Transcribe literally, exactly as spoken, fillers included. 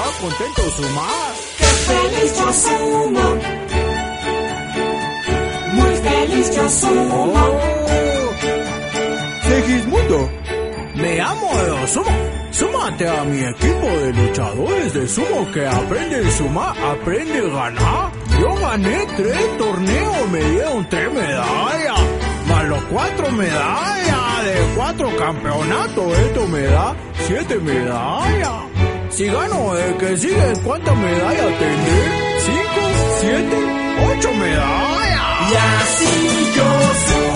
contento Sumar. ¡Qué feliz yo sumo! Muy feliz yo sumo. Oh. Segismundo, me amo de sumo. Súmate a mi equipo de luchadores de sumo que aprende a sumar, aprende a ganar. Yo gané tres torneos, me dieron tres medallas, más los cuatro medallas de cuatro campeonatos. Esto me da siete medallas. Si gano el que sigue, ¿cuántas medallas tendré? ¿Cinco? ¿Siete? ¿Ocho medallas? Y así yo sumo.